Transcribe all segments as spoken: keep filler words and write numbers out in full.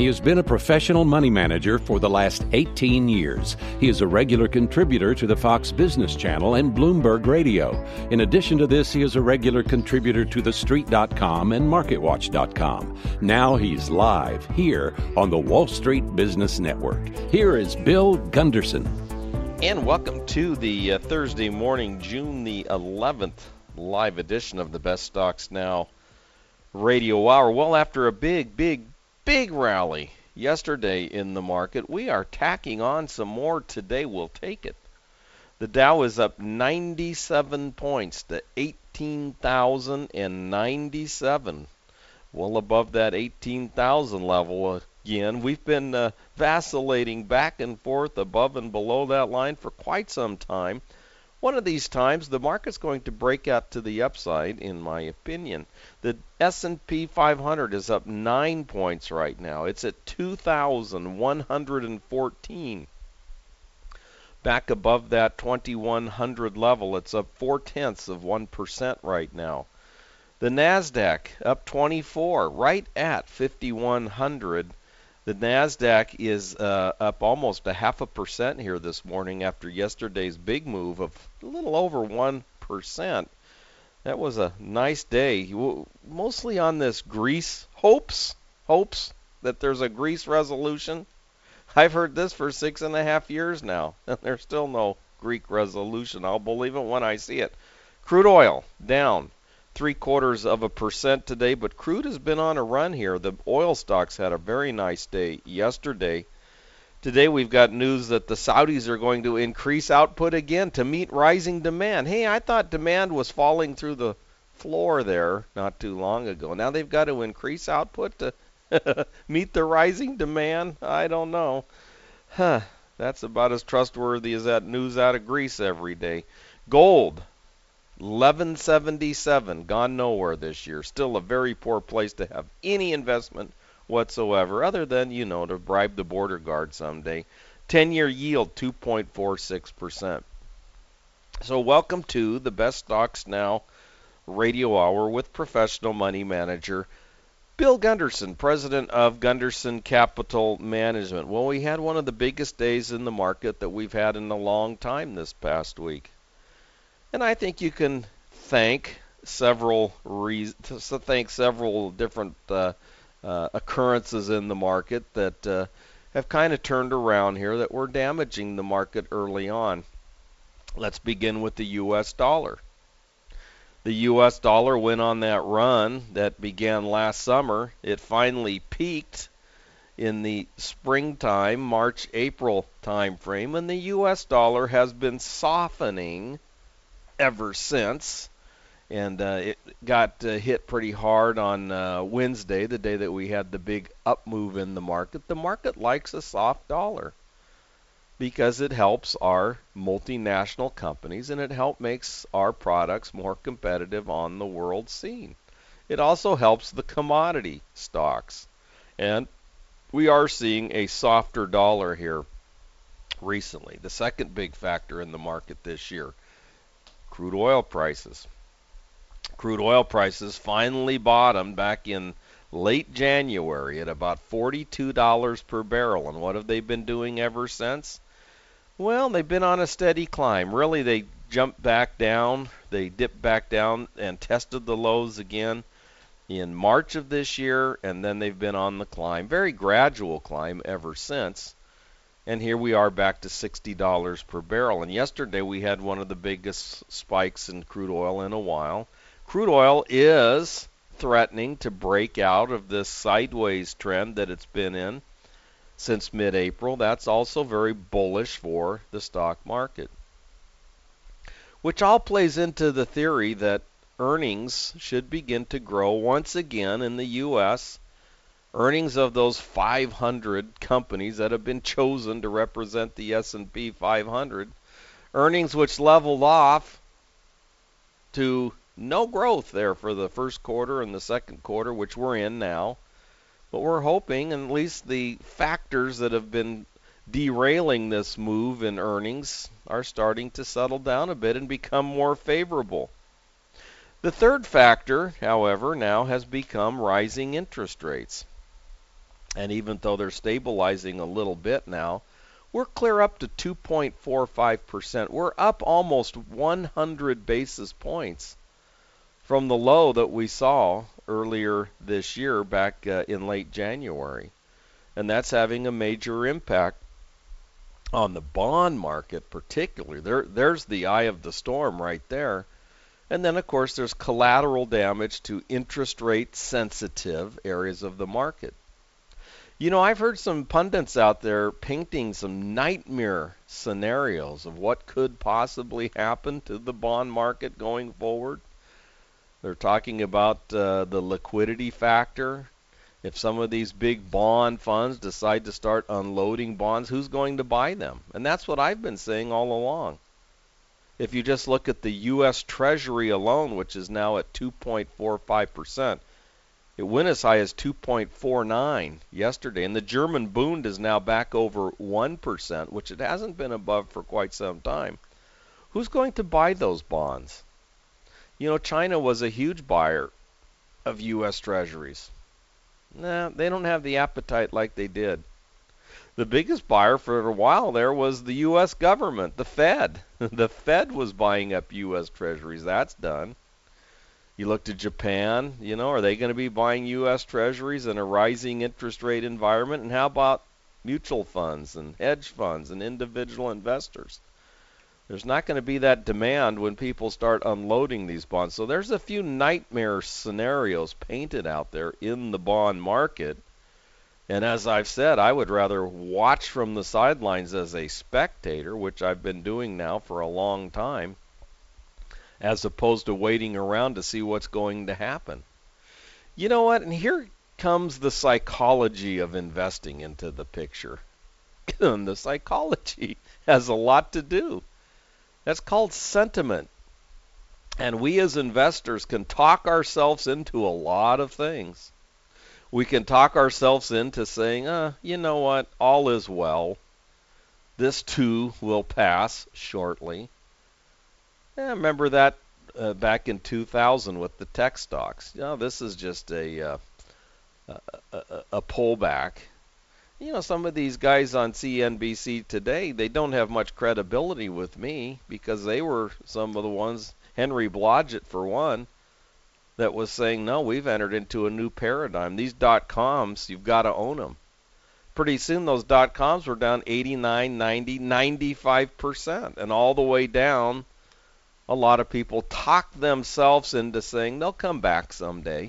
He has been a professional money manager for the last eighteen years. He is a regular contributor to the Fox Business Channel and Bloomberg Radio. In addition to this, he is a regular contributor to the street dot com and market watch dot com. Now he's live here on the Wall Street Business Network. Here is Bill Gunderson. And welcome to the uh, Thursday morning, June the eleventh, live edition of the Best Stocks Now Radio Hour. Well, after a big, big, big rally yesterday in the market, we are tacking on some more today. We'll take it. The Dow is up ninety-seven points to eighteen thousand ninety-seven. Well above that eighteen thousand level again. We've been uh, vacillating back and forth above and below that line for quite some time. One of these times, the market's going to break out to the upside, in my opinion. The S and P five hundred is up nine points right now. It's at two thousand one hundred fourteen. Back above that twenty-one hundred level, it's up four-tenths of one percent right now. The NASDAQ up twenty-four, right at fifty-one hundred. The NASDAQ is uh, up almost a half a percent here this morning after yesterday's big move of a little over one percent. That was a nice day, mostly on this Greece hopes, hopes that there's a Greece resolution. I've heard this for six and a half years now, and there's still no Greek resolution. I'll believe it when I see it. Crude oil down three quarters of a percent today, but crude has been on a run here. The oil stocks had a very nice day yesterday. Today we've got news that the Saudis are going to increase output again to meet rising demand. Hey, I thought demand was falling through the floor there not too long ago. Now they've got to increase output to meet the rising demand? I don't know. Huh. That's about as trustworthy as that news out of Greece every day. Gold, eleven seventy-seven, gone nowhere this year. Still a very poor place to have any investment whatsoever, other than, you know, to bribe the border guard someday. ten-year yield, two point four six percent. So welcome to the Best Stocks Now Radio Hour with professional money manager Bill Gunderson, president of Gunderson Capital Management. Well, we had one of the biggest days in the market that we've had in a long time this past week. And I think you can thank several reasons, thank several different uh, uh, occurrences in the market that uh, have kind of turned around here that were damaging the market early on. Let's begin with the U S dollar. The U S dollar went on that run that began last summer. It finally peaked in the springtime, March, April time frame, and the U S dollar has been softening ever since, and uh, it got uh, hit pretty hard on uh, Wednesday, the day that we had the big up move in the market. The market likes a soft dollar because it helps our multinational companies and it helps makes our products more competitive on the world scene. It also helps the commodity stocks, and we are seeing a softer dollar here recently. The second big factor in the market this year, crude oil prices. Crude oil prices finally bottomed back in late January at about forty-two dollars per barrel. And what have they been doing ever since? Well, they've been on a steady climb. Really, they jumped back down. They dipped back down and tested the lows again in March of this year, and then they've been on the climb. Very gradual climb ever since. And here we are back to sixty dollars per barrel. And yesterday we had one of the biggest spikes in crude oil in a while. Crude oil is threatening to break out of this sideways trend that it's been in since mid-April. That's also very bullish for the stock market, which all plays into the theory that earnings should begin to grow once again in the U S Earnings of those five hundred companies that have been chosen to represent the S and P five hundred. Earnings which leveled off to no growth there for the first quarter and the second quarter, which we're in now. But we're hoping, and at least the factors that have been derailing this move in earnings are starting to settle down a bit and become more favorable. The third factor, however, now has become rising interest rates. And even though they're stabilizing a little bit now, we're clear up to two point four five percent. We're up almost one hundred basis points from the low that we saw earlier this year back uh, in late January. And that's having a major impact on the bond market particularly. There, there's the eye of the storm right there. And then, of course, there's collateral damage to interest rate sensitive areas of the market. You know, I've heard some pundits out there painting some nightmare scenarios of what could possibly happen to the bond market going forward. They're talking about uh, the liquidity factor. If some of these big bond funds decide to start unloading bonds, who's going to buy them? And that's what I've been saying all along. If you just look at the U S Treasury alone, which is now at two point four five percent, it went as high as two point four nine yesterday. And the German Bund is now back over one percent, which it hasn't been above for quite some time. Who's going to buy those bonds? You know, China was a huge buyer of U S Treasuries. Nah, they don't have the appetite like they did. The biggest buyer for a while there was the U S government, the Fed. The Fed was buying up U S Treasuries. That's done. You look to Japan, you know, are they going to be buying U S Treasuries in a rising interest rate environment? And how about mutual funds and hedge funds and individual investors? There's not going to be that demand when people start unloading these bonds. So there's a few nightmare scenarios painted out there in the bond market. And as I've said, I would rather watch from the sidelines as a spectator, which I've been doing now for a long time, as opposed to waiting around to see what's going to happen. You know what? And here comes the psychology of investing into the picture. And the psychology has a lot to do. That's called sentiment. And we as investors can talk ourselves into a lot of things. We can talk ourselves into saying, uh, you know what, all is well. This too will pass shortly. Yeah, remember that uh, back in two thousand with the tech stocks. You know, this is just a, uh, a, a, a pullback. You know, some of these guys on C N B C today, they don't have much credibility with me because they were some of the ones, Henry Blodgett for one, that was saying, no, we've entered into a new paradigm. These dot-coms, you've got to own them. Pretty soon those dot-coms were down eighty-nine, ninety, ninety-five percent. And all the way down, a lot of people talked themselves into saying they'll come back someday.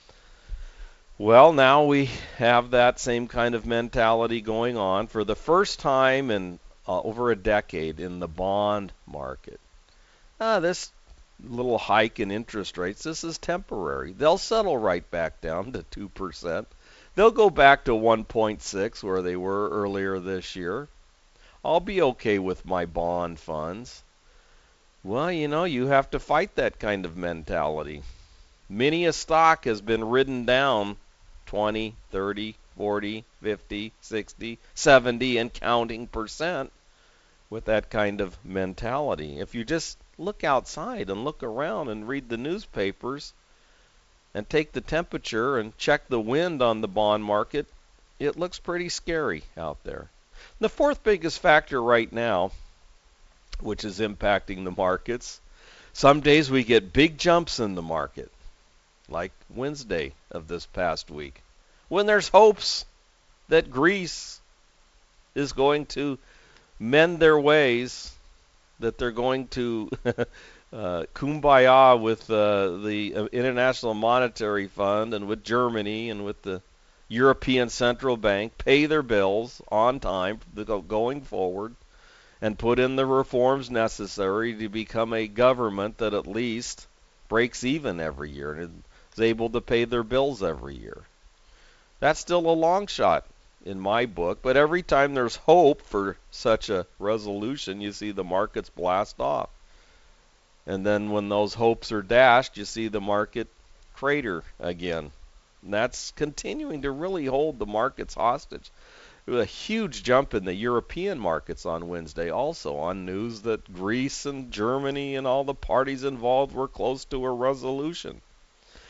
Well, now we have that same kind of mentality going on for the first time in uh, over a decade in the bond market. Ah, this little hike in interest rates, this is temporary. They'll settle right back down to two percent. They'll go back to one point six where they were earlier this year. I'll be okay with my bond funds. Well, you know, you have to fight that kind of mentality. Many a stock has been ridden down twenty, thirty, forty, fifty, sixty, seventy, and counting percent with that kind of mentality. If you just look outside and look around and read the newspapers and take the temperature and check the wind on the bond market, it looks pretty scary out there. The fourth biggest factor right now, which is impacting the markets, some days we get big jumps in the market, like Wednesday of this past week, when there's hopes that Greece is going to mend their ways, that they're going to uh, kumbaya with uh, the International Monetary Fund and with Germany and with the European Central Bank, pay their bills on time going forward, and put in the reforms necessary to become a government that at least breaks even every year and is able to pay their bills every year. That's still a long shot in my book, but every time there's hope for such a resolution, you see the markets blast off. And then when those hopes are dashed, you see the market crater again. And that's continuing to really hold the markets hostage. There was a huge jump in the European markets on Wednesday also on news that Greece and Germany and all the parties involved were close to a resolution.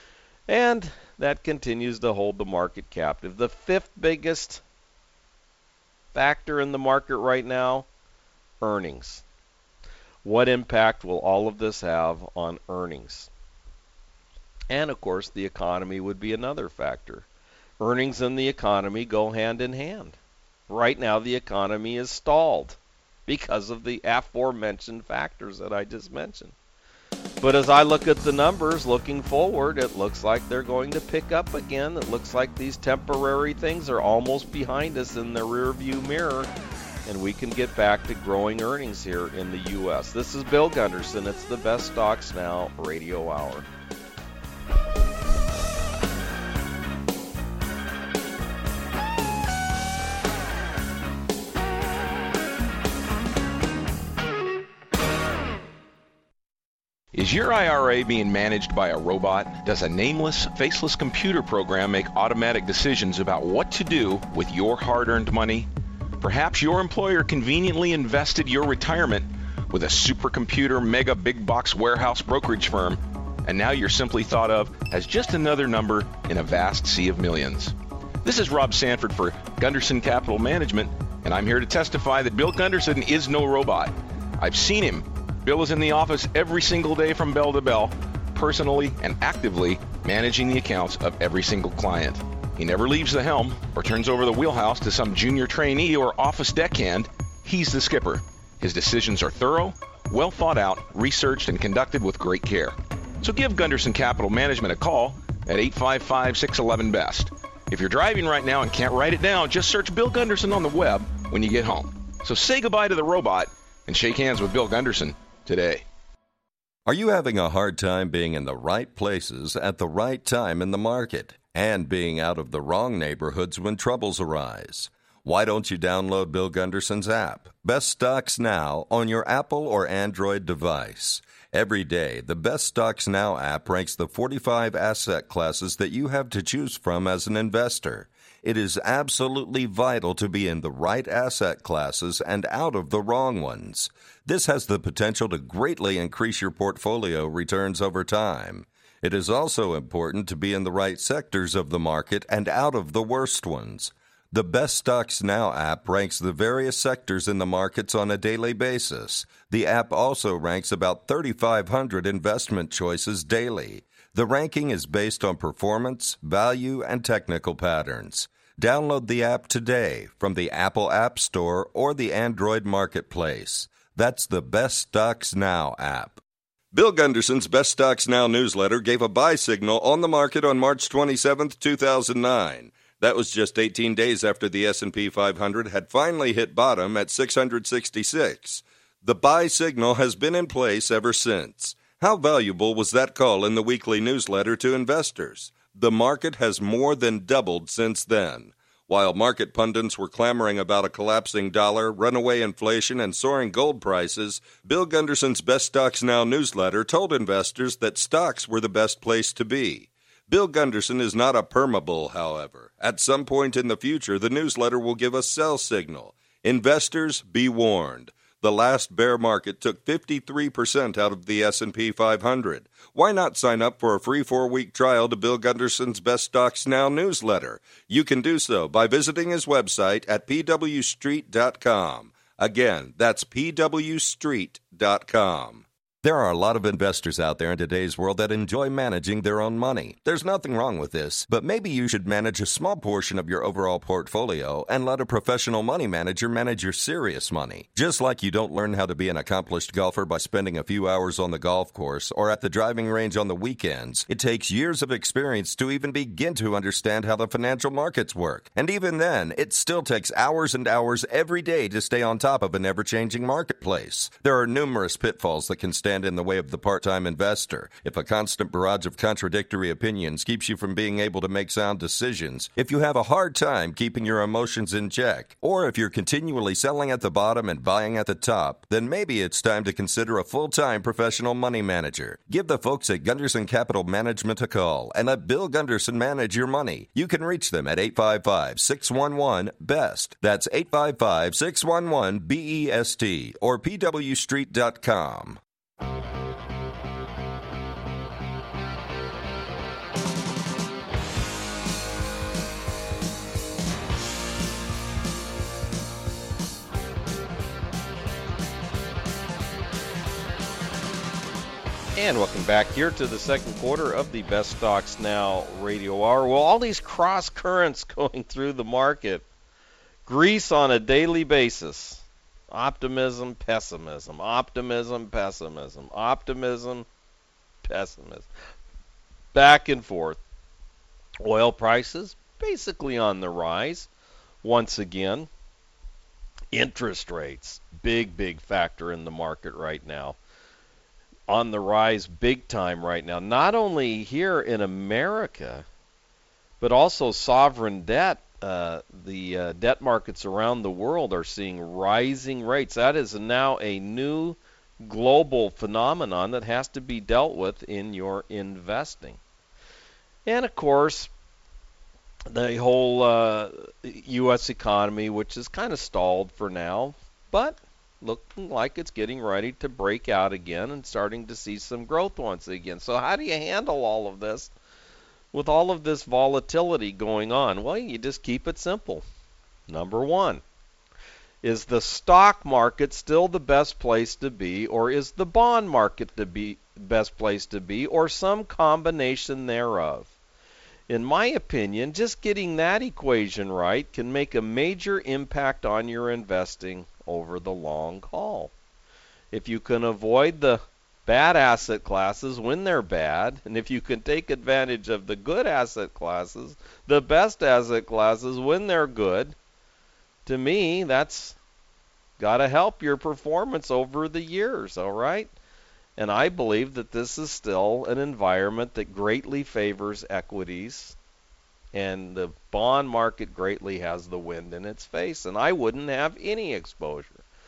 And that continues to hold the market captive. The fifth biggest factor in the market right now, earnings. What impact will all of this have on earnings? And, of course, the economy would be another factor. Earnings and the economy go hand in hand. Right now, the economy is stalled because of the aforementioned factors that I just mentioned. But as I look at the numbers looking forward, it looks like they're going to pick up again. It looks like these temporary things are almost behind us in the rearview mirror, and we can get back to growing earnings here in the U S. This is Bill Gunderson. It's the Best Stocks Now Radio Hour. Is your I R A being managed by a robot? Does a nameless, faceless computer program make automatic decisions about what to do with your hard-earned money? Perhaps your employer conveniently invested your retirement with a supercomputer mega big box warehouse brokerage firm, and now you're simply thought of as just another number in a vast sea of millions. This is Rob Sanford for Gunderson Capital Management, and I'm here to testify that Bill Gunderson is no robot. I've seen him. Bill is in the office every single day from bell to bell, personally and actively managing the accounts of every single client. He never leaves the helm or turns over the wheelhouse to some junior trainee or office deckhand. He's the skipper. His decisions are thorough, well thought out, researched, and conducted with great care. So give Gunderson Capital Management a call at eight five five, six one one, B E S T. If you're driving right now and can't write it down, just search Bill Gunderson on the web when you get home. So say goodbye to the robot and shake hands with Bill Gunderson today. Are you having a hard time being in the right places at the right time in the market and being out of the wrong neighborhoods when troubles arise? Why don't you download Bill Gunderson's app, Best Stocks Now, on your Apple or Android device? Every day, the Best Stocks Now app ranks the forty-five asset classes that you have to choose from as an investor. It is absolutely vital to be in the right asset classes and out of the wrong ones. This has the potential to greatly increase your portfolio returns over time. It is also important to be in the right sectors of the market and out of the worst ones. The Best Stocks Now app ranks the various sectors in the markets on a daily basis. The app also ranks about thirty-five hundred investment choices daily. The ranking is based on performance, value, and technical patterns. Download the app today from the Apple App Store or the Android Marketplace. That's the Best Stocks Now app. Bill Gunderson's Best Stocks Now newsletter gave a buy signal on the market on March twenty-seventh, two thousand nine. That was just eighteen days after the S and P five hundred had finally hit bottom at six hundred sixty-six. The buy signal has been in place ever since. How valuable was that call in the weekly newsletter to investors? The market has more than doubled since then. While market pundits were clamoring about a collapsing dollar, runaway inflation, and soaring gold prices, Bill Gunderson's Best Stocks Now newsletter told investors that stocks were the best place to be. Bill Gunderson is not a permabull, however. At some point in the future, the newsletter will give a sell signal. Investors, be warned. The last bear market took fifty-three percent out of the S and P five hundred. Why not sign up for a free four-week trial to Bill Gunderson's Best Stocks Now newsletter? You can do so by visiting his website at p w street dot com. Again, that's p w street dot com. There are a lot of investors out there in today's world that enjoy managing their own money. There's nothing wrong with this, but maybe you should manage a small portion of your overall portfolio and let a professional money manager manage your serious money. Just like you don't learn how to be an accomplished golfer by spending a few hours on the golf course or at the driving range on the weekends, it takes years of experience to even begin to understand how the financial markets work. And even then, it still takes hours and hours every day to stay on top of an ever-changing marketplace. There are numerous pitfalls that can stand in the way of the part-time investor. If a constant barrage of contradictory opinions keeps you from being able to make sound decisions, if you have a hard time keeping your emotions in check, or if you're continually selling at the bottom and buying at the top, then maybe it's time to consider a full-time professional money manager. Give the folks at Gunderson Capital Management a call and let Bill Gunderson manage your money. You can reach them at eight five five, six one one, B E S T. That's eight five five, six one one, B E S T or p w street dot com. And welcome back here to the second quarter of the Best Stocks Now Radio Hour. Well, all these cross currents going through the market. Grease on a daily basis. Optimism, pessimism. Optimism, pessimism. Optimism, pessimism. Back and forth. Oil prices basically on the rise once again. Interest rates, big, big factor in the market right now. On the rise big time right now, not only here in America, but also sovereign debt. Uh, the uh, debt markets around the world are seeing rising rates. That is now a new global phenomenon that has to be dealt with in your investing. And of course, the whole uh, U S economy, which is kind of stalled for now, but looking like it's getting ready to break out again and starting to see some growth once again. So how do you handle all of this with all of this volatility going on? Well, you just keep it simple. Number one, is the stock market still the best place to be, or is the bond market the be best place to be, or some combination thereof? In my opinion, just getting that equation right can make a major impact on your investing over the long haul. If you can avoid the bad asset classes when they're bad, and if you can take advantage of the good asset classes, the best asset classes when they're good, to me, that's got to help your performance over the years, all right? And I believe that this is still an environment that greatly favors equities, and the bond market greatly has the wind in its face, and I wouldn't have any exposure.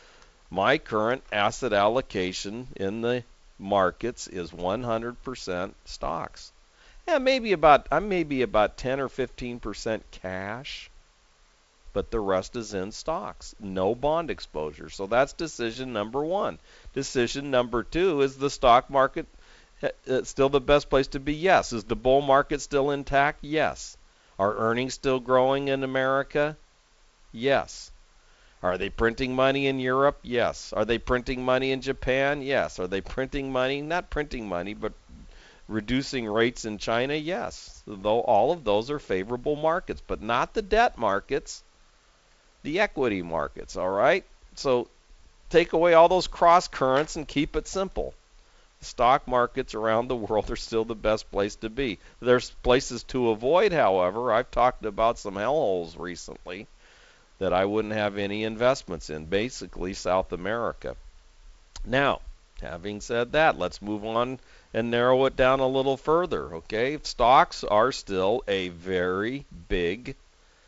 My current asset allocation in the markets is one hundred percent stocks. Yeah, maybe about I'm maybe about ten or fifteen percent cash, but the rest is in stocks. No bond exposure. So that's decision number one. Decision number two, is the stock market still the best place to be? Yes. Is the bull market still intact? Yes. Are earnings still growing in America? Yes. Are they printing money in Europe? Yes. Are they printing money in Japan? Yes. Are they printing money, not printing money, but reducing rates in China? Yes. Though all of those are favorable markets, but not the debt markets, the equity markets, all right? So take away all those cross currents and keep it simple. Stock markets around the world are still the best place to be. There's places to avoid, however. I've talked about some hellholes recently that I wouldn't have any investments in, basically South America. Now, having said that, let's move on and narrow it down a little further, okay? Stocks are still a very big,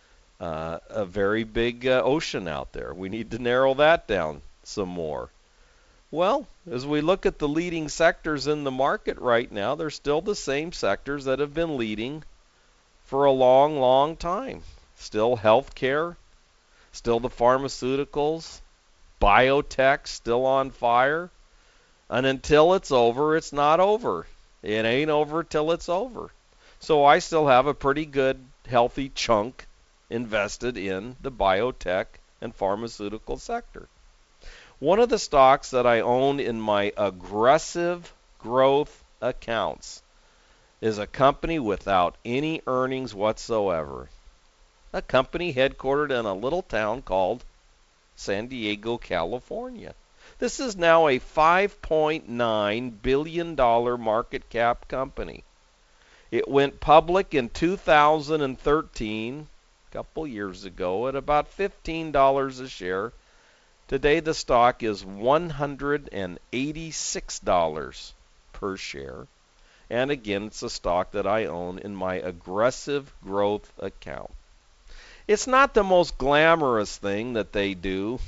uh, a very big uh, ocean out there. We need to narrow that down some more. Well, as we look at the leading sectors in the market right now, they're still the same sectors that have been leading for a long, long time. Still healthcare, still the pharmaceuticals, biotech still on fire. And until it's over, it's not over. It ain't over till it's over. So I still have a pretty good, healthy chunk invested in the biotech and pharmaceutical sector. One of the stocks that I own in my aggressive growth accounts is a company without any earnings whatsoever. A company headquartered in a little town called San Diego, California. This is now a five point nine billion dollars market cap company. It went public in two thousand thirteen, a couple years ago, at about fifteen dollars a share. Today the stock is one hundred eighty-six dollars per share. And again, it's a stock that I own in my aggressive growth account. It's not the most glamorous thing that they do,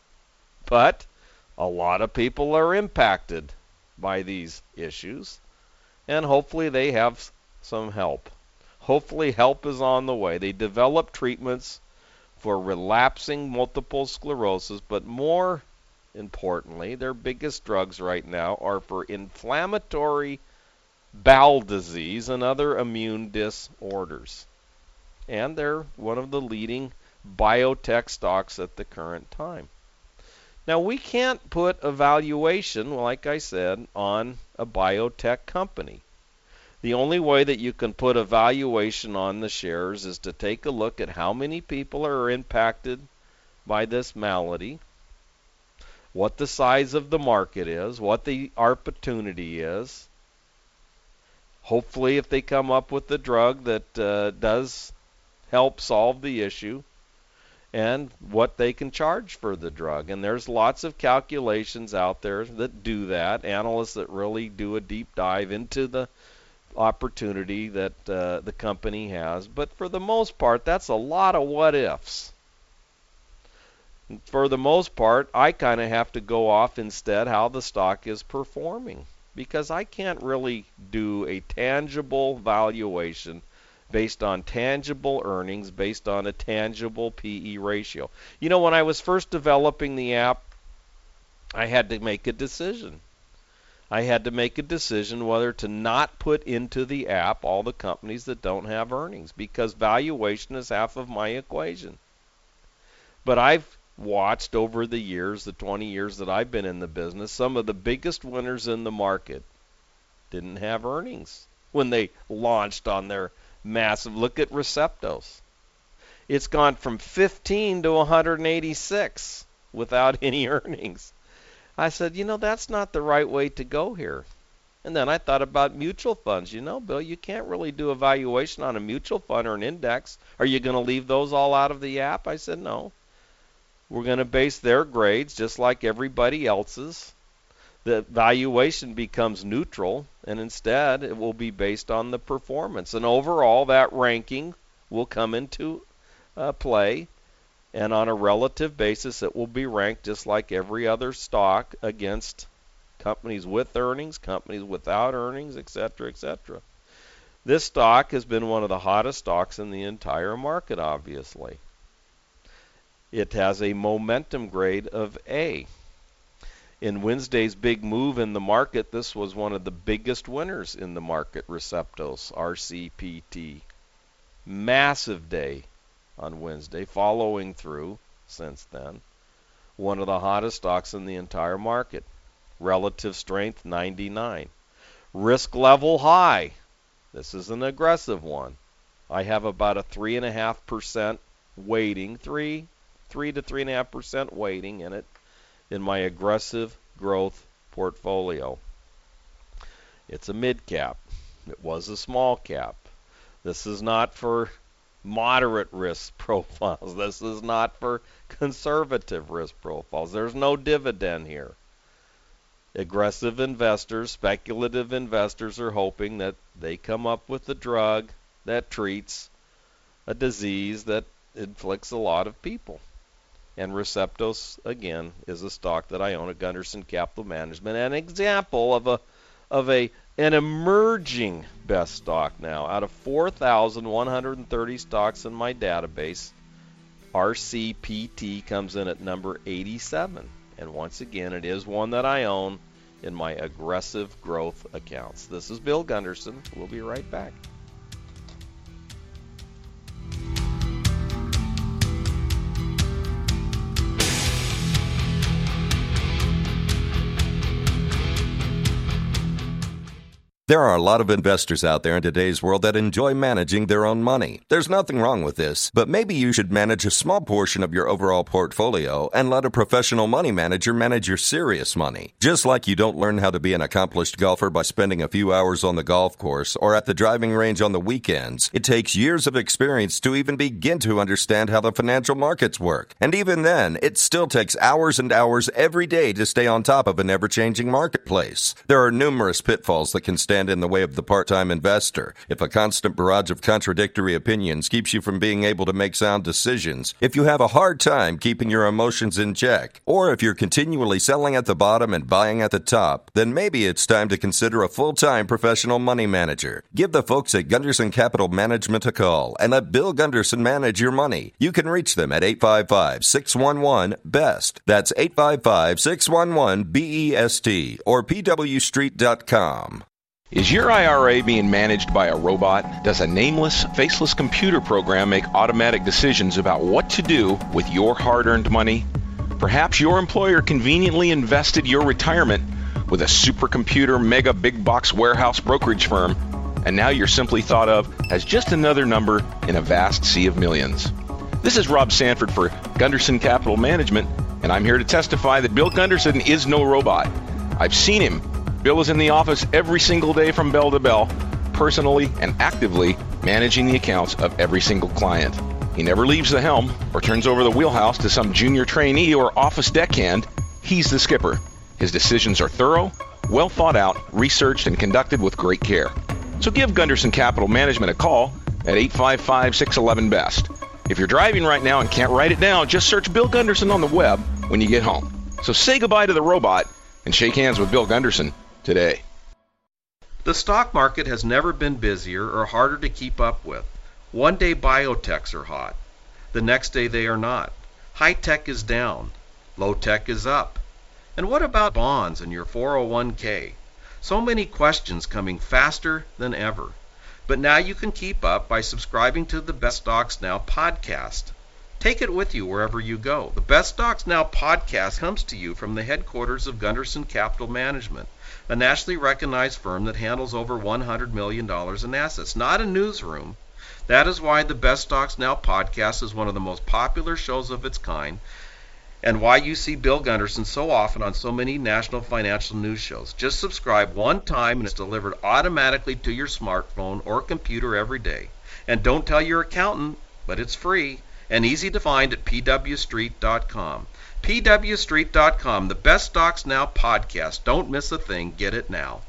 but a lot of people are impacted by these issues, and hopefully they have some help. Hopefully help is on the way. They develop treatments for relapsing multiple sclerosis, but more importantly, their biggest drugs right now are for inflammatory bowel disease and other immune disorders. And they're one of the leading biotech stocks at the current time. Now, we can't put a valuation, like I said, on a biotech company. The only way that you can put a valuation on the shares is to take a look at how many people are impacted by this malady, what the size of the market is, what the opportunity is. Hopefully, if they come up with a drug that uh, does help solve the issue, and what they can charge for the drug. And there's lots of calculations out there that do that, analysts that really do a deep dive into the opportunity that uh, the company has. But for the most part, that's a lot of what ifs. For the most part, I kind of have to go off instead how the stock is performing, because I can't really do a tangible valuation based on tangible earnings, based on a tangible P E ratio. You know, when I was first developing the app, I had to make a decision. I had to make a decision whether to not put into the app all the companies that don't have earnings, because valuation is half of my equation. But I've watched over the years, the twenty years that I've been in the business, some of the biggest winners in the market didn't have earnings when they launched on their massive. Look at Receptos. It's gone from fifteen to one hundred eighty-six without any earnings. I said, you know, that's not the right way to go here. And then I thought about mutual funds. You know, Bill, you can't really do a valuation on a mutual fund or an index. Are you going to leave those all out of the app? I said, no. We're going to base their grades just like everybody else's. The valuation becomes neutral, and instead it will be based on the performance. And overall, that ranking will come into uh, play, and on a relative basis, it will be ranked just like every other stock against companies with earnings, companies without earnings, et cetera, et cetera. This stock has been one of the hottest stocks in the entire market, obviously. It has a momentum grade of A. In Wednesday's big move in the market, this was one of the biggest winners in the market, Receptos, R C P T. Massive day on Wednesday, following through since then. One of the hottest stocks in the entire market. Relative strength, ninety-nine. Risk level high. This is an aggressive one. I have about a three point five percent weighting, three, three to three point five percent weighting in it, in my aggressive growth portfolio. It's a mid cap. It was a small cap. This is not for moderate risk profiles. This is not for conservative risk profiles. There's no dividend here. Aggressive investors, speculative investors are hoping that they come up with a drug that treats a disease that inflicts a lot of people. And Receptos, again, is a stock that I own at Gunderson Capital Management. An example of a of a an emerging best stock now. Out of four thousand one hundred thirty stocks in my database, R C P T comes in at number eighty-seven. And once again, it is one that I own in my aggressive growth accounts. This is Bill Gunderson. We'll be right back. There are a lot of investors out there in today's world that enjoy managing their own money. There's nothing wrong with this, but maybe you should manage a small portion of your overall portfolio and let a professional money manager manage your serious money. Just like you don't learn how to be an accomplished golfer by spending a few hours on the golf course or at the driving range on the weekends, it takes years of experience to even begin to understand how the financial markets work. And even then, it still takes hours and hours every day to stay on top of an ever-changing marketplace. There are numerous pitfalls that can stand in the way of the part-time investor. If a constant barrage of contradictory opinions keeps you from being able to make sound decisions, if you have a hard time keeping your emotions in check, or if you're continually selling at the bottom and buying at the top, then maybe it's time to consider a full-time professional money manager. Give the folks at Gunderson Capital Management a call and let Bill Gunderson manage your money. You can reach them at eight five five, six one one, B E S T. That's eight five five, six one one, B E S T or P W street dot com. Is your I R A being managed by a robot? Does a nameless, faceless computer program make automatic decisions about what to do with your hard-earned money? Perhaps your employer conveniently invested your retirement with a supercomputer mega big box warehouse brokerage firm, and now you're simply thought of as just another number in a vast sea of millions. This is Rob Sanford for Gunderson Capital Management, and I'm here to testify that Bill Gunderson is no robot. I've seen him. Bill is in the office every single day from bell to bell, personally and actively managing the accounts of every single client. He never leaves the helm or turns over the wheelhouse to some junior trainee or office deckhand. He's the skipper. His decisions are thorough, well thought out, researched, and conducted with great care. So give Gunderson Capital Management a call at eight five five, six one one, B E S T. If you're driving right now and can't write it down, just search Bill Gunderson on the web when you get home. So say goodbye to the robot and shake hands with Bill Gunderson today. The stock market has never been busier or harder to keep up with. One day biotechs are hot. The next day they are not. High tech is down. Low tech is up. And what about bonds and your four oh one k? So many questions coming faster than ever. But now you can keep up by subscribing to the Best Stocks Now podcast. Take it with you wherever you go. The Best Stocks Now podcast comes to you from the headquarters of Gunderson Capital Management, a nationally recognized firm that handles over one hundred million dollars in assets, not a newsroom. That is why the Best Stocks Now podcast is one of the most popular shows of its kind, and why you see Bill Gunderson so often on so many national financial news shows. Just subscribe one time and it's delivered automatically to your smartphone or computer every day. And don't tell your accountant, but it's free and easy to find at p w street dot com. p w street dot com, the Best Stocks Now podcast. Don't miss a thing. Get it now.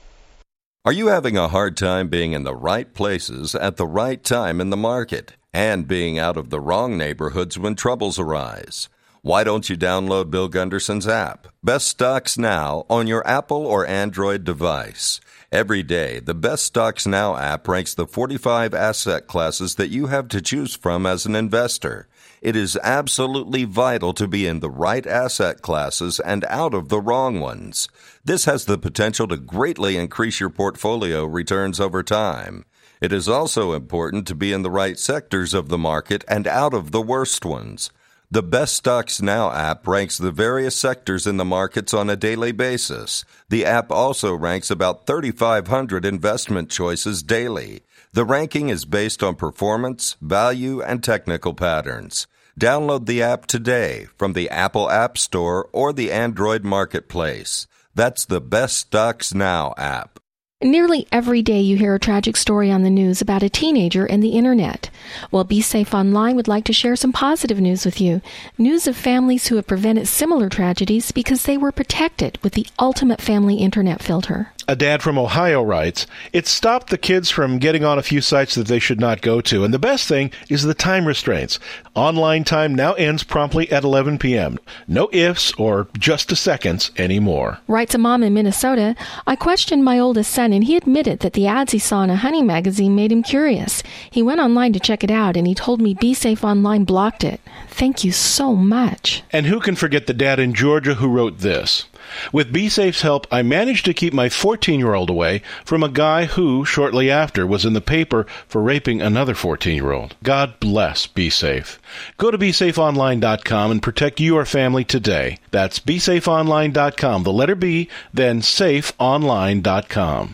Are you having a hard time being in the right places at the right time in the market and being out of the wrong neighborhoods when troubles arise? Why don't you download Bill Gunderson's app, Best Stocks Now, on your Apple or Android device? Every day, the Best Stocks Now app ranks the forty-five asset classes that you have to choose from as an investor. It is absolutely vital to be in the right asset classes and out of the wrong ones. This has the potential to greatly increase your portfolio returns over time. It is also important to be in the right sectors of the market and out of the worst ones. The Best Stocks Now app ranks the various sectors in the markets on a daily basis. The app also ranks about thirty-five hundred investment choices daily. The ranking is based on performance, value, and technical patterns. Download the app today from the Apple App Store or the Android Marketplace. That's the Best Stocks Now app. Nearly every day you hear a tragic story on the news about a teenager and the internet. Well, Be Safe Online would like to share some positive news with you. News of families who have prevented similar tragedies because they were protected with the ultimate family internet filter. A dad from Ohio writes, "It stopped the kids from getting on a few sites that they should not go to, and the best thing is the time restraints. Online time now ends promptly at eleven p.m. No ifs or just a seconds anymore." Writes a mom in Minnesota, "I questioned my oldest son, and he admitted that the ads he saw in a hunting magazine made him curious. He went online to check it out, and he told me Be Safe Online blocked it. Thank you so much." And who can forget the dad in Georgia who wrote this? "With BeSafe's help, I managed to keep my fourteen-year-old away from a guy who, shortly after, was in the paper for raping another fourteen-year-old. God bless BeSafe. Go to be safe online dot com and protect your family today. That's be safe online dot com, the letter B, then safe online dot com.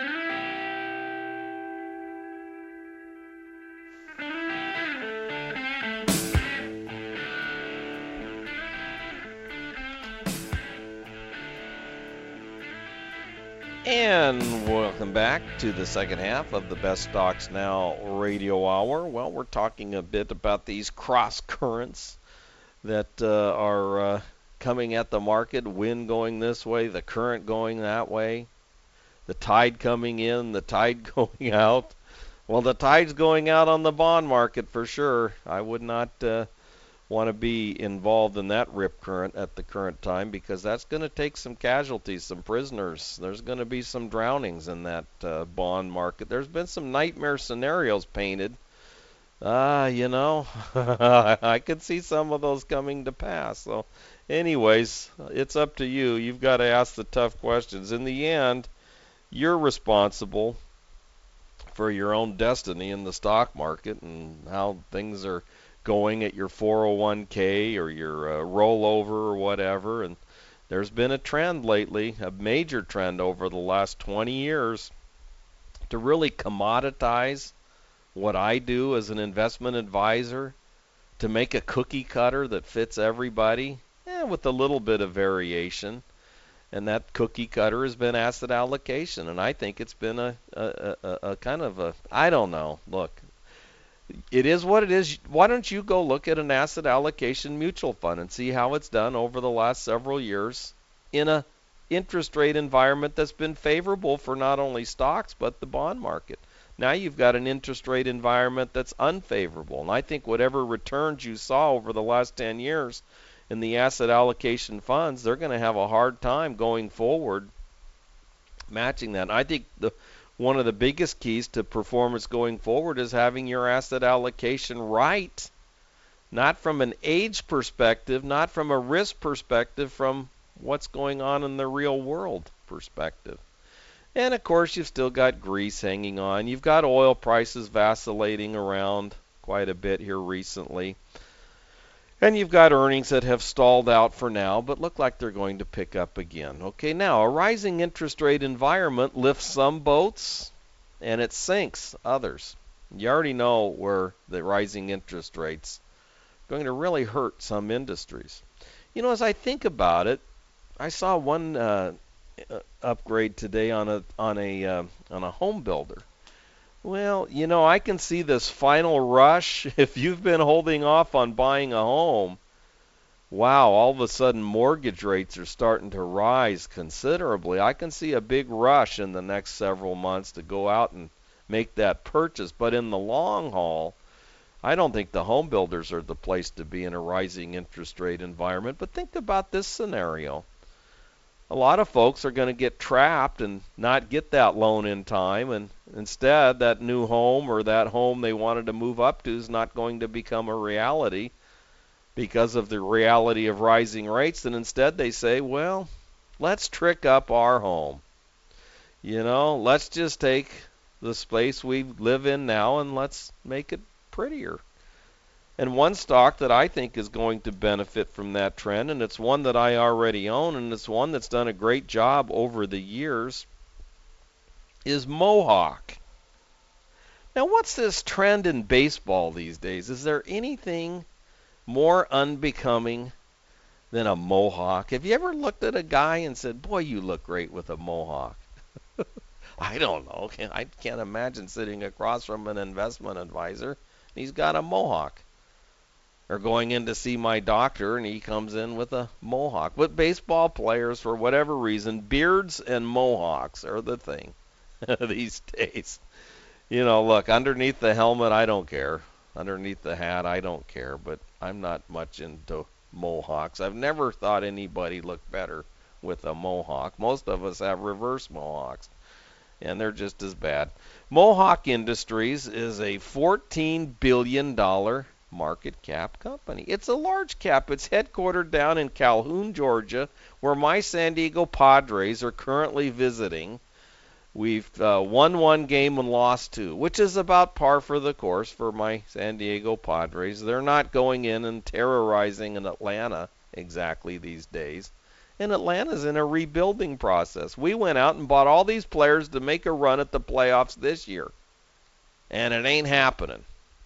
And welcome back to the second half of the Best Stocks Now radio hour. Well, we're talking a bit about these cross currents that uh, are uh, coming at the market. Wind going this way, the current going that way, the tide coming in, the tide going out. Well, the tide's going out on the bond market for sure. I would not uh, want to be involved in that rip current at the current time, because that's going to take some casualties, some prisoners. There's going to be some drownings in that uh, bond market. There's been some nightmare scenarios painted. Ah, uh, you know, I could see some of those coming to pass. So anyways, it's up to you. You've got to ask the tough questions. In the end, you're responsible for your own destiny in the stock market and how things are going at your four oh one k or your uh, rollover or whatever. And there's been a trend lately, a major trend over the last twenty years, to really commoditize what I do as an investment advisor, to make a cookie cutter that fits everybody, eh, with a little bit of variation. And that cookie cutter has been asset allocation. And I think it's been a, a, a, a kind of a, I don't know, look, it is what it is. Why don't you go look at an asset allocation mutual fund and see how it's done over the last several years in a interest rate environment that's been favorable for not only stocks but the bond market. Now you've got an interest rate environment that's unfavorable. And I think whatever returns you saw over the last ten years in the asset allocation funds, they're going to have a hard time going forward matching that. And I think the one of the biggest keys to performance going forward is having your asset allocation right. Not from an age perspective, not from a risk perspective, from what's going on in the real world perspective. And of course, you've still got grease hanging on. You've got oil prices vacillating around quite a bit here recently. And you've got earnings that have stalled out for now, but look like they're going to pick up again. Okay, now, a rising interest rate environment lifts some boats, and it sinks others. You already know where the rising interest rates are going to really hurt some industries. You know, as I think about it, I saw one uh, upgrade today on a on a uh, on a home builder. Well, you know, I can see this final rush. If you've been holding off on buying a home, wow, all of a sudden mortgage rates are starting to rise considerably. I can see a big rush in the next several months to go out and make that purchase. But in the long haul, I don't think the home builders are the place to be in a rising interest rate environment. But think about this scenario. A lot of folks are going to get trapped and not get that loan in time, and instead that new home or that home they wanted to move up to is not going to become a reality because of the reality of rising rates. And instead they say, well, let's trick up our home. You know, let's just take the space we live in now and let's make it prettier. And one stock that I think is going to benefit from that trend, and it's one that I already own, and it's one that's done a great job over the years, is Mohawk. Now, what's this trend in baseball these days? Is there anything more unbecoming than a Mohawk? Have you ever looked at a guy and said, boy, you look great with a Mohawk? I don't know. I can't imagine sitting across from an investment advisor and he's got a Mohawk. Or going in to see my doctor and he comes in with a Mohawk. But baseball players, for whatever reason, beards and Mohawks are the thing these days. You know, look, underneath the helmet, I don't care. Underneath the hat, I don't care. But I'm not much into Mohawks. I've never thought anybody looked better with a Mohawk. Most of us have reverse Mohawks, and they're just as bad. Mohawk Industries is a fourteen billion dollars market cap company. It's a large cap. It's headquartered down in Calhoun, Georgia, where my San Diego Padres are currently visiting. We've uh, won one game and lost two, which is about par for the course for my San Diego Padres. They're not going in and terrorizing in Atlanta exactly these days. And Atlanta's in a rebuilding process. We went out and bought all these players to make a run at the playoffs this year. And it ain't happening.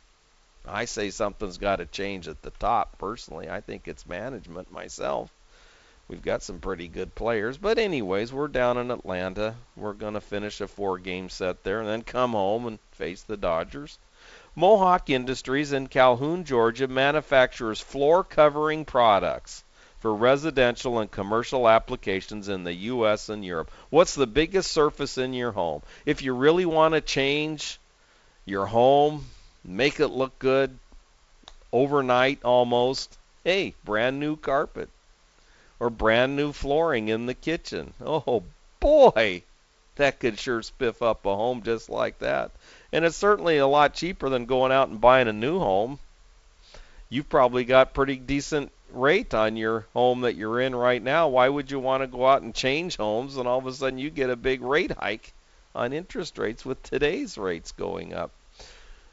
I say something's got to change at the top. Personally, I think it's management myself. We've got some pretty good players. But anyways, we're down in Atlanta. We're going to finish a four-game set there and then come home and face the Dodgers. Mohawk Industries in Calhoun, Georgia manufactures floor covering products for residential and commercial applications in the U S and Europe. What's the biggest surface in your home? If you really want to change your home, make it look good overnight almost, hey, brand new carpet or brand new flooring in the kitchen. Oh boy, that could sure spiff up a home just like that. And it's certainly a lot cheaper than going out and buying a new home. You've probably got pretty decent rate on your home that you're in right now. Why would you want to go out and change homes and all of a sudden you get a big rate hike on interest rates with today's rates going up?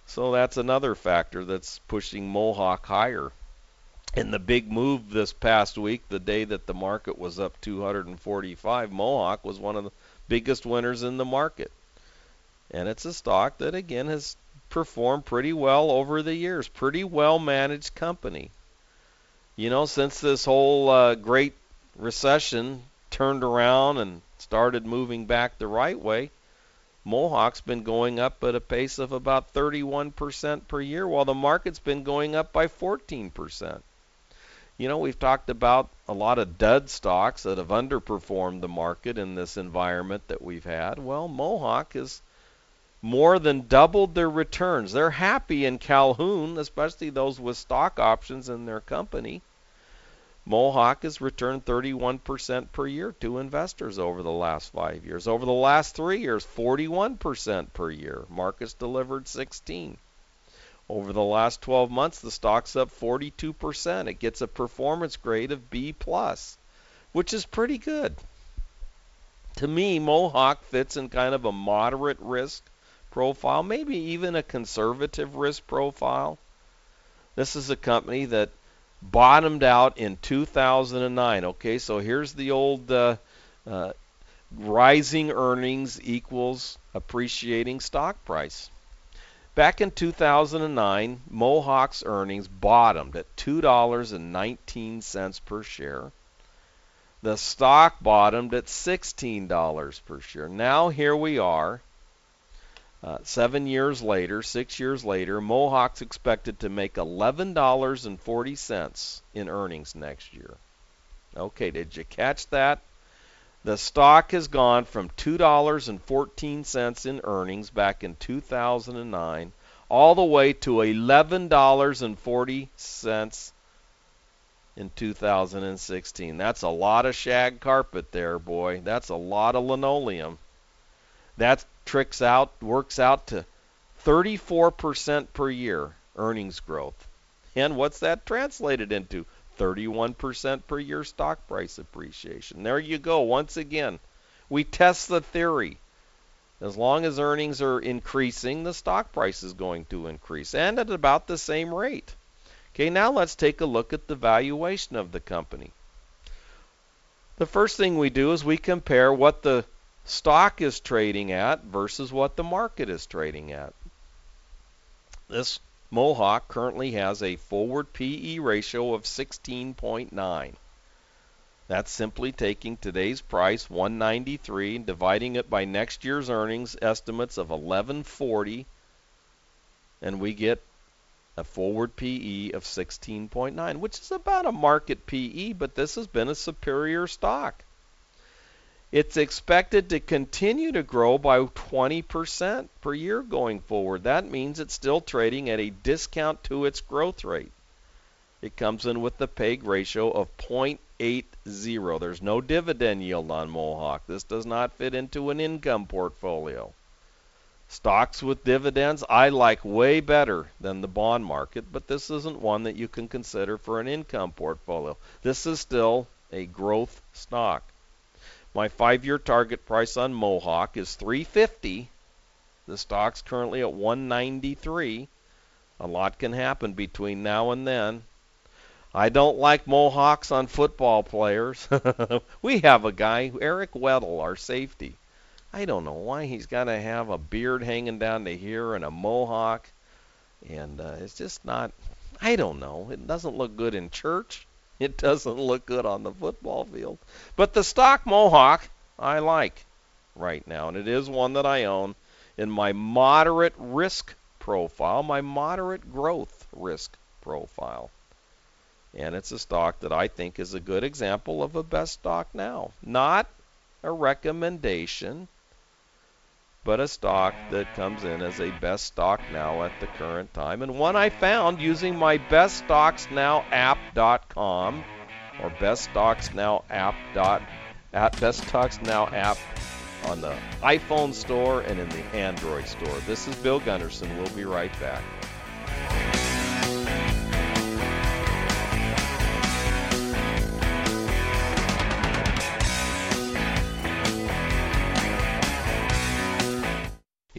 So that's another factor that's pushing Mohawk higher. And the big move this past week, the day that the market was up two hundred forty-five, Mohawk was one of the biggest winners in the market. And it's a stock that, again, has performed pretty well over the years. Pretty well-managed company. You know, since this whole uh, Great Recession turned around and started moving back the right way, Mohawk's been going up at a pace of about thirty-one percent per year, while the market's been going up by fourteen percent. You know, we've talked about a lot of dud stocks that have underperformed the market in this environment that we've had. Well, Mohawk has more than doubled their returns. They're happy in Calhoun, especially those with stock options in their company. Mohawk has returned thirty-one percent per year to investors over the last five years. Over the last three years, forty-one percent per year. Market's delivered sixteen. Over the last twelve months, the stock's up forty-two percent. It gets a performance grade of B plus, which is pretty good. To me, Mohawk fits in kind of a moderate risk profile, maybe even a conservative risk profile. This is a company that bottomed out in two thousand nine. Okay, so here's the old uh, uh, rising earnings equals appreciating stock price. Back in two thousand nine, Mohawk's earnings bottomed at two dollars and nineteen cents per share. The stock bottomed at sixteen dollars per share. Now here we are, uh, seven years later, six years later, Mohawk's expected to make eleven dollars and forty cents in earnings next year. Okay, did you catch that? The stock has gone from two dollars and fourteen cents in earnings back in two thousand nine all the way to eleven dollars and forty cents in two thousand sixteen. That's a lot of shag carpet there, boy. That's a lot of linoleum. That tricks out, works out to thirty-four percent per year earnings growth. And what's that translated into? thirty-one percent per year stock price appreciation. There you go. Once again, we test the theory. As long as earnings are increasing, the stock price is going to increase, and at about the same rate. Okay, now let's take a look at the valuation of the company. The first thing we do is we compare what the stock is trading at versus what the market is trading at. This Mohawk currently has a forward P E ratio of sixteen point nine. That's simply taking today's price, one ninety-three, and dividing it by next year's earnings estimates of eleven forty, and we get a forward P E of sixteen point nine, which is about a market P E, but this has been a superior stock. It's expected to continue to grow by twenty percent per year going forward. That means it's still trading at a discount to its growth rate. It comes in with the P E G ratio of zero point eight zero. There's no dividend yield on Mohawk. This does not fit into an income portfolio. Stocks with dividends I like way better than the bond market, but this isn't one that you can consider for an income portfolio. This is still a growth stock. My five-year target price on Mohawk is three fifty. The stock's currently at one ninety-three. A lot can happen between now and then. I don't like Mohawks on football players. We have a guy, Eric Weddle, our safety. I don't know why he's got to have a beard hanging down to here and a mohawk. And uh, it's just not, I don't know. It doesn't look good in church. It doesn't look good on the football field. But the stock Mohawk, I like right now. And it is one that I own in my moderate risk profile, my moderate growth risk profile. And it's a stock that I think is a good example of a best stock now. Not a recommendation, but a stock that comes in as a best stock now at the current time. And one I found using my best stocks now app dot com or best stocks now app dot at best stocks now app on the iPhone store and in the Android store. This is Bill Gunderson. We'll be right back.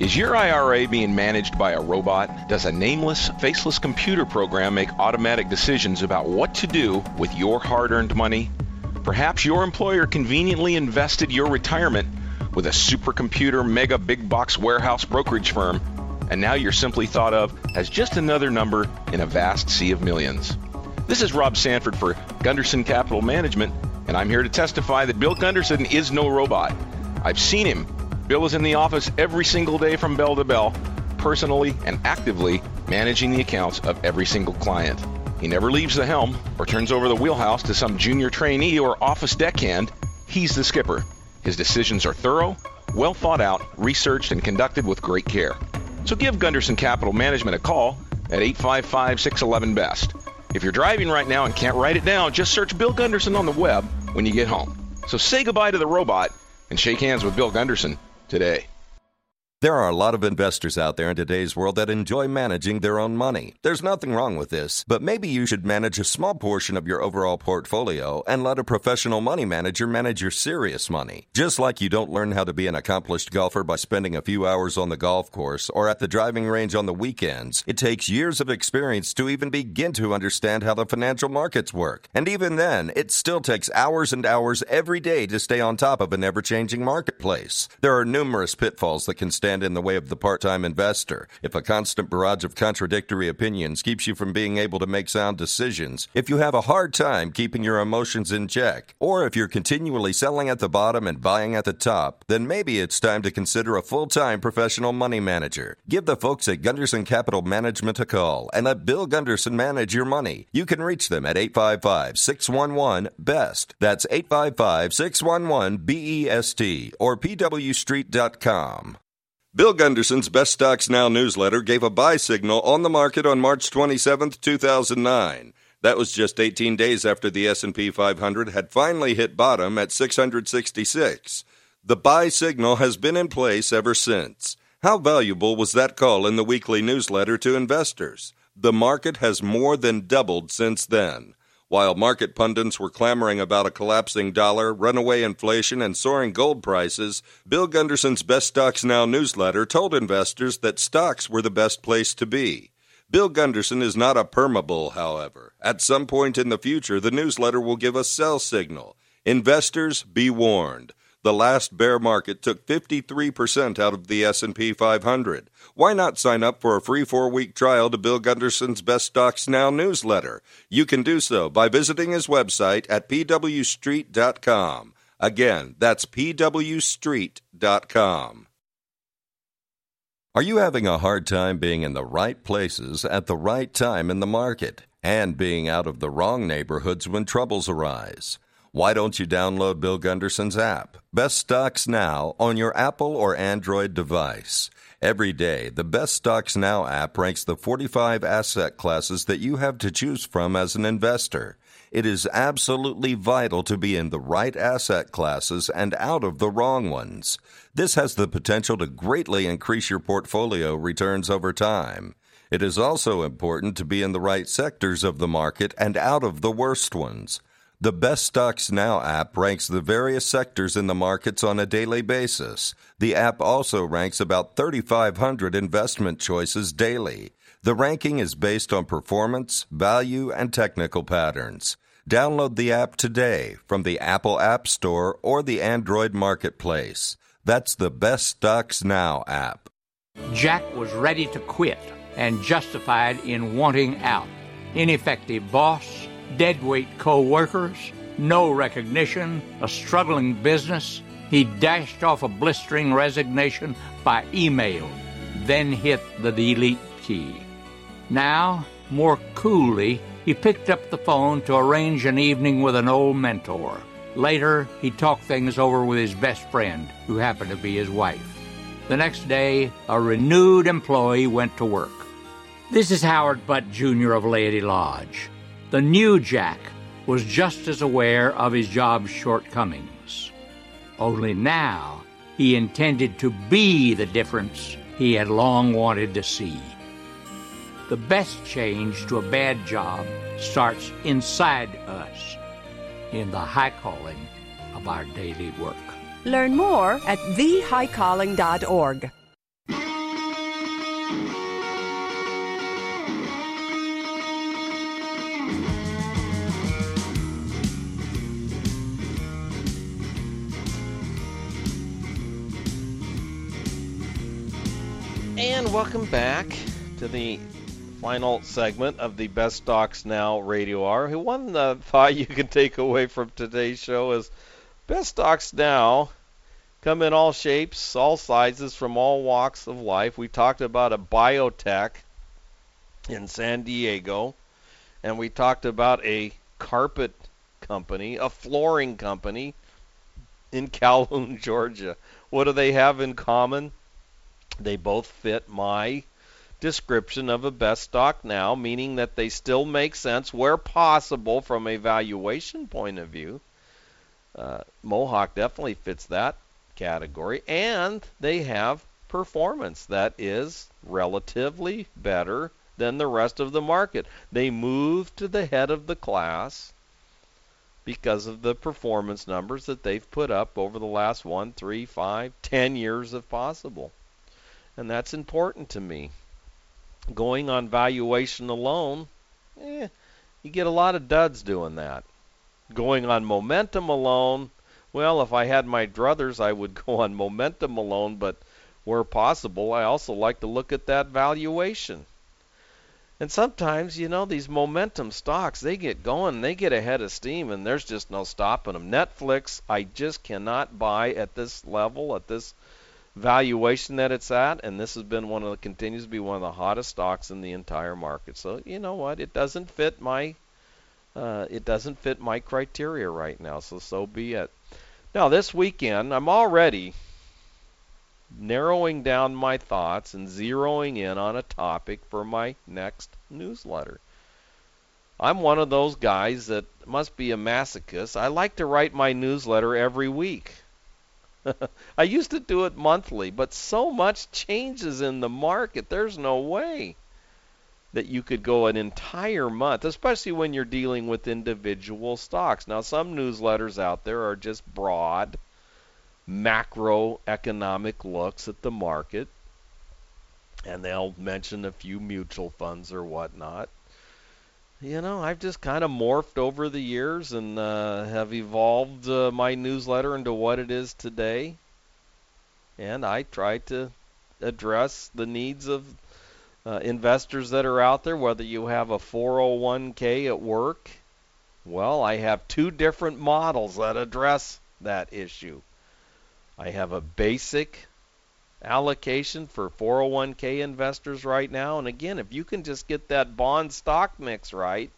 Is your I R A being managed by a robot? Does a nameless, faceless computer program make automatic decisions about what to do with your hard-earned money? Perhaps your employer conveniently invested your retirement with a supercomputer mega big box warehouse brokerage firm, and now you're simply thought of as just another number in a vast sea of millions. This is Rob Sanford for Gunderson Capital Management, and I'm here to testify that Bill Gunderson is no robot. I've seen him. Bill is in the office every single day from bell to bell, personally and actively managing the accounts of every single client. He never leaves the helm or turns over the wheelhouse to some junior trainee or office deckhand. He's the skipper. His decisions are thorough, well thought out, researched, and conducted with great care. So give Gunderson Capital Management a call at eight five five, six one one, B E S T. If you're driving right now and can't write it down, just search Bill Gunderson on the web when you get home. So say goodbye to the robot and shake hands with Bill Gunderson today. There are a lot of investors out there in today's world that enjoy managing their own money. There's nothing wrong with this, but maybe you should manage a small portion of your overall portfolio and let a professional money manager manage your serious money. Just like you don't learn how to be an accomplished golfer by spending a few hours on the golf course or at the driving range on the weekends, it takes years of experience to even begin to understand how the financial markets work. And even then, it still takes hours and hours every day to stay on top of an ever-changing marketplace. There are numerous pitfalls that can stand in the way of the part-time investor. If a constant barrage of contradictory opinions keeps you from being able to make sound decisions, if you have a hard time keeping your emotions in check, or if you're continually selling at the bottom and buying at the top, then maybe it's time to consider a full-time professional money manager. Give the folks at Gunderson Capital Management a call and let Bill Gunderson manage your money. You can reach them at eight five five, six one one, B E S T. That's eight five five, six one one, B E S T or P W street dot com. Bill Gunderson's Best Stocks Now newsletter gave a buy signal on the market on March twenty-seventh, two thousand nine. That was just eighteen days after the S and P five hundred had finally hit bottom at six hundred sixty-six. The buy signal has been in place ever since. How valuable was that call in the weekly newsletter to investors? The market has more than doubled since then. While market pundits were clamoring about a collapsing dollar, runaway inflation, and soaring gold prices, Bill Gunderson's Best Stocks Now newsletter told investors that stocks were the best place to be. Bill Gunderson is not a permabull, however. At some point in the future, the newsletter will give a sell signal. Investors, be warned. The last bear market took fifty-three percent out of the S and P five hundred. Why not sign up for a free four-week trial to Bill Gunderson's Best Stocks Now newsletter? You can do so by visiting his website at P W street dot com. Again, that's P W street dot com. Are you having a hard time being in the right places at the right time in the market and being out of the wrong neighborhoods when troubles arise? Why don't you download Bill Gunderson's app, Best Stocks Now, on your Apple or Android device? Every day, the Best Stocks Now app ranks the forty-five asset classes that you have to choose from as an investor. It is absolutely vital to be in the right asset classes and out of the wrong ones. This has the potential to greatly increase your portfolio returns over time. It is also important to be in the right sectors of the market and out of the worst ones. The Best Stocks Now app ranks the various sectors in the markets on a daily basis. The app also ranks about thirty-five hundred investment choices daily. The ranking is based on performance, value, and technical patterns. Download the app today from the Apple App Store or the Android Marketplace. That's the Best Stocks Now app. Jack was ready to quit and justified in wanting out. Ineffective boss, deadweight co-workers, no recognition, a struggling business. He dashed off a blistering resignation by email, then hit the delete key. Now, more coolly, he picked up the phone to arrange an evening with an old mentor. Later, he talked things over with his best friend, who happened to be his wife. The next day, a renewed employee went to work. This is Howard Butt, Junior of Laity Lodge. The new Jack was just as aware of his job's shortcomings. Only now he intended to be the difference he had long wanted to see. The best change to a bad job starts inside us, in the high calling of our daily work. Learn more at the high calling dot org. And welcome back to the final segment of the Best Stocks Now Radio Hour. One uh, thought you can take away from today's show is Best Stocks Now come in all shapes, all sizes, from all walks of life. We talked about a biotech in San Diego, and we talked about a carpet company, a flooring company in Calhoun, Georgia. What do they have in common? They both fit my description of a best stock now, meaning that they still make sense where possible from a valuation point of view. Uh, Mohawk definitely fits that category, and they have performance that is relatively better than the rest of the market. They move to the head of the class because of the performance numbers that they've put up over the last one, three, five, ten years if possible. And that's important to me. Going on valuation alone, eh, you get a lot of duds doing that. Going on momentum alone, well, if I had my druthers, I would go on momentum alone, but where possible, I also like to look at that valuation. And sometimes, you know, these momentum stocks, they get going, they get ahead of steam, and there's just no stopping them. Netflix, I just cannot buy at this level, at this valuation that it's at, and this has been one of the, continues to be one of the hottest stocks in the entire market. So, you know what, it doesn't fit my, uh, it doesn't fit my criteria right now, so so be it. Now, this weekend, I'm already narrowing down my thoughts and zeroing in on a topic for my next newsletter. I'm one of those guys that must be a masochist. I like to write my newsletter every week. I used to do it monthly, but so much changes in the market, there's no way that you could go an entire month, especially when you're dealing with individual stocks. Now, some newsletters out there are just broad macroeconomic looks at the market, and they'll mention a few mutual funds or whatnot. You know, I've just kind of morphed over the years and uh, have evolved uh, my newsletter into what it is today, and I try to address the needs of uh, investors that are out there, whether you have a four oh one k at work. Well, I have two different models that address that issue. I have a basic allocation for four oh one k investors right now, and again, if you can just get that bond stock mix right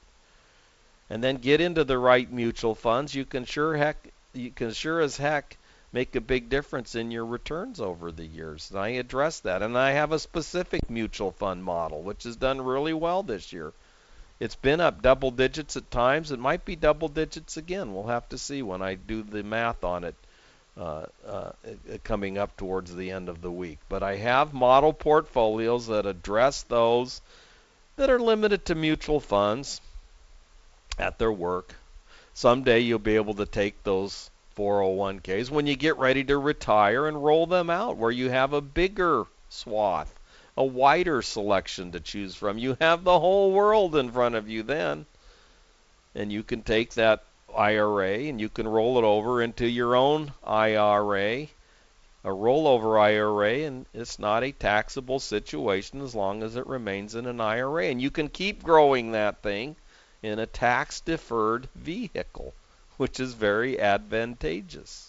and then get into the right mutual funds, you can sure heck you can sure as heck make a big difference in your returns over the years. And I address that, and I have a specific mutual fund model which has done really well this year. It's been up double digits at times. It might be double digits again. We'll have to see when I do the math on it Uh, uh, coming up towards the end of the week. But I have model portfolios that address those that are limited to mutual funds at their work. Someday you'll be able to take those four oh one k's when you get ready to retire and roll them out, where you have a bigger swath, a wider selection to choose from. You have the whole world in front of you then, and you can take that I R A and you can roll it over into your own I R A, a rollover I R A, and it's not a taxable situation as long as it remains in an I R A. And you can keep growing that thing in a tax-deferred vehicle, which is very advantageous.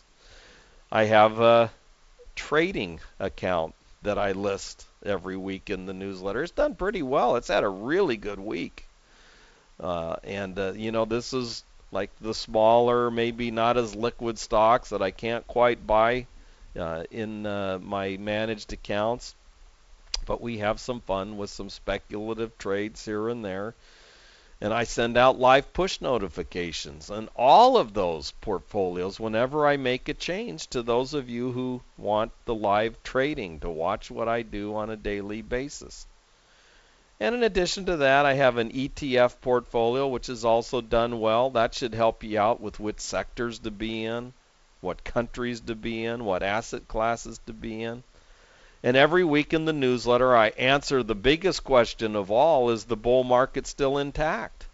I have a trading account that I list every week in the newsletter. It's done pretty well. It's had a really good week. Uh, and, uh, you know, this is like the smaller, maybe not as liquid stocks that I can't quite buy uh, in uh, my managed accounts. But we have some fun with some speculative trades here and there. And I send out live push notifications on all of those portfolios whenever I make a change, to those of you who want the live trading to watch what I do on a daily basis. And in addition to that, I have an E T F portfolio, which has also done well. That should help you out with which sectors to be in, what countries to be in, what asset classes to be in. And every week in the newsletter, I answer the biggest question of all: is the bull market still intact?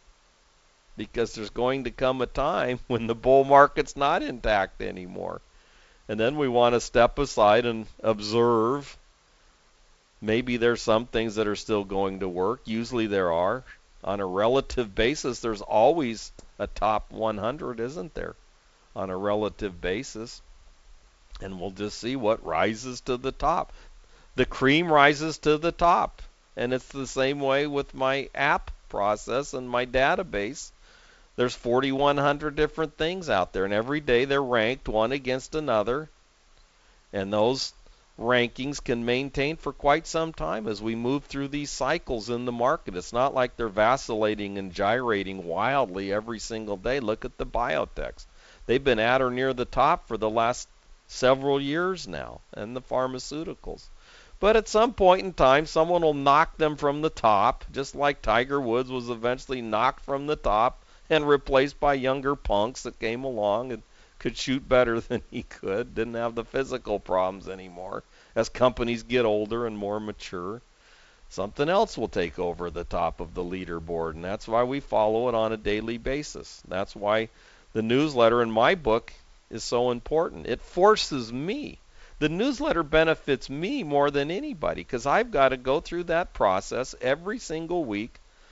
Because there's going to come a time when the bull market's not intact anymore. And then we want to step aside and observe Maybe there's some things that are still going to work. Usually there are. On a relative basis, there's always a top one hundred, isn't there? On a relative basis. And we'll just see what rises to the top. The cream rises to the top. And it's the same way with my app process and my database. There's forty-one hundred different things out there, and every day they're ranked one against another. And those rankings can maintain for quite some time as we move through these cycles in the market. It's not like they're vacillating and gyrating wildly every single day. Look at the biotechs. They've been at or near the top for the last several years now, and the pharmaceuticals. But at some point in time, someone will knock them from the top, just like Tiger Woods was eventually knocked from the top and replaced by younger punks that came along and could shoot better than he could, didn't have the physical problems anymore. As companies get older and more mature, something else will take over the top of the leaderboard, and that's why we follow it on a daily basis. That's why the newsletter in my book is so important. It forces me. The newsletter benefits me more than anybody because I've got to go through that process every single week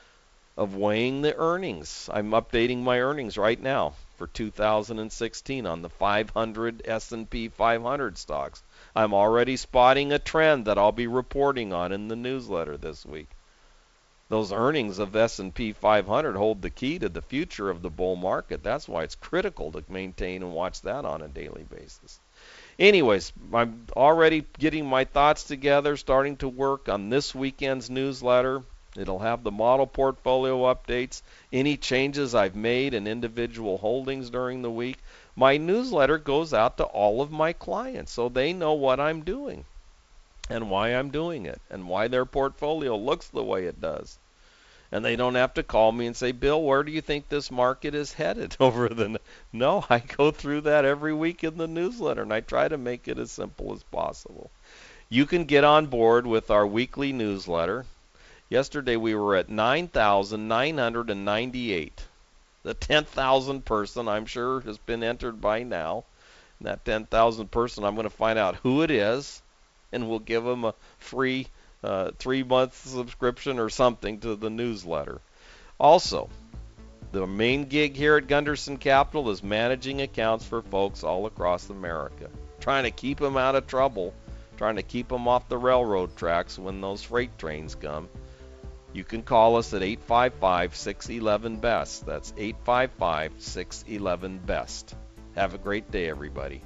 of weighing the earnings. I'm updating my earnings right now for two thousand sixteen on the five hundred S and P five hundred stocks. I'm already spotting a trend that I'll be reporting on in the newsletter this week. Those earnings of S and P five hundred hold the key to the future of the bull market. That's why it's critical to maintain and watch that on a daily basis. Anyways, I'm already getting my thoughts together, starting to work on this weekend's newsletter. It'll have the model portfolio updates, any changes I've made in individual holdings during the week. My newsletter goes out to all of my clients so they know what I'm doing and why I'm doing it and why their portfolio looks the way it does. And they don't have to call me and say, Bill, where do you think this market is headed over the... No, I go through that every week in the newsletter, and I try to make it as simple as possible. You can get on board with our weekly newsletter. Yesterday we were at nine thousand nine hundred ninety-eight. The ten thousand person, I'm sure, has been entered by now. And that ten thousand person, I'm going to find out who it is, and we'll give them a free uh, three-month subscription or something to the newsletter. Also, the main gig here at Gunderson Capital is managing accounts for folks all across America, trying to keep them out of trouble, trying to keep them off the railroad tracks when those freight trains come. You can call us at eight five five, six one one, B E S T. That's eight five five, six one one, B E S T. Have a great day, everybody.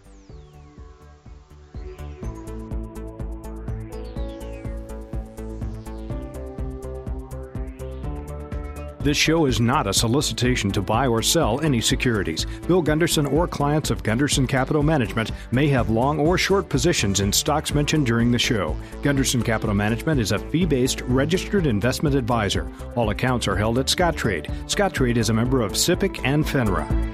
This show is not a solicitation to buy or sell any securities. Bill Gunderson or clients of Gunderson Capital Management may have long or short positions in stocks mentioned during the show. Gunderson Capital Management is a fee-based registered investment advisor. All accounts are held at Scottrade. Scottrade is a member of SIPC and FINRA.